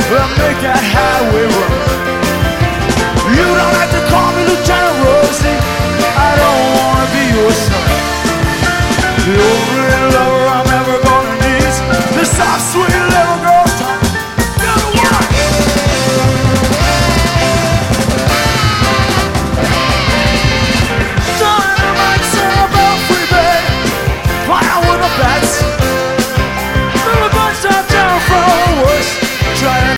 make that highway run. You don't have to